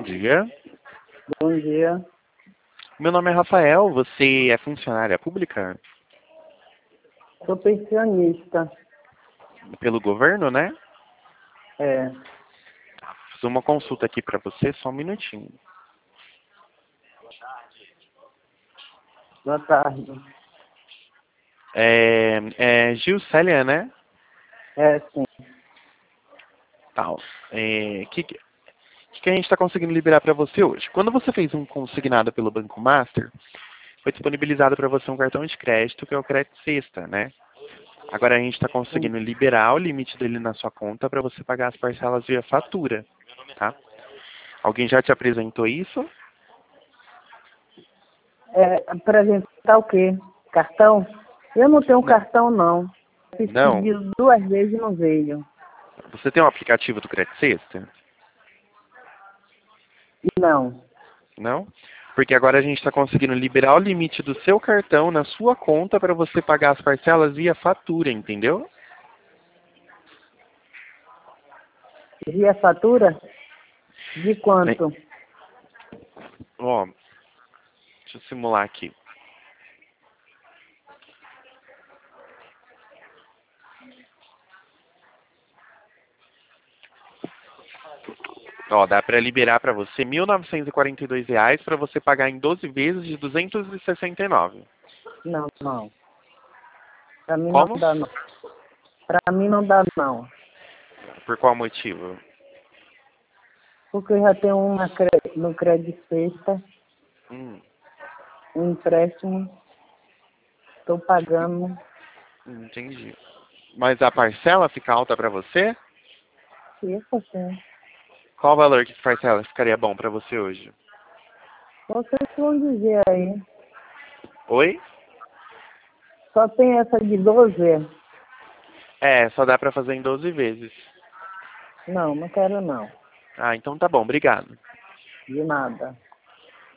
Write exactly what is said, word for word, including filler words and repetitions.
bom dia. Bom dia. Meu nome é Rafael, você é funcionária pública? Sou pensionista. Pelo governo, né? É. Fiz uma consulta aqui para você, só um minutinho. Boa tarde. É, é Gilcélia, né? É, sim. Tal. É, que, que que a gente está conseguindo liberar para você hoje? Quando você fez um consignado pelo Banco Master, foi disponibilizado para você um cartão de crédito, que é o Crédito Sexta, né? Agora a gente está conseguindo liberar o limite dele na sua conta para você pagar as parcelas via fatura, tá? Alguém já te apresentou isso? É, apresentar o quê? Cartão? Eu não tenho Não. cartão, não. Fiz Não. pedido duas vezes e não veio. Você tem um aplicativo do Crédito Sexta? Não. Não? Porque agora a gente está conseguindo liberar o limite do seu cartão na sua conta para você pagar as parcelas via fatura, entendeu? Via fatura? De Bem, quanto? ó, deixa eu simular aqui. Ó, dá para liberar para você mil novecentos e quarenta e dois reais para você pagar em doze vezes de duzentos e sessenta e nove. Não, não. Pra mim não Como? dá, não. Pra mim não dá, não. Por qual motivo? Porque eu já tenho uma cre- no Crédito Sexta, Hum, um empréstimo. Estou pagando. entendi. Mas a parcela fica alta para você? Isso sim. Qual o valor que de parcela ficaria bom para você hoje? Vocês vão dizer aí. Oi? Só tem essa de doze? É, só dá para fazer em doze vezes. Não, não quero não. Ah, então tá bom, obrigado. De nada.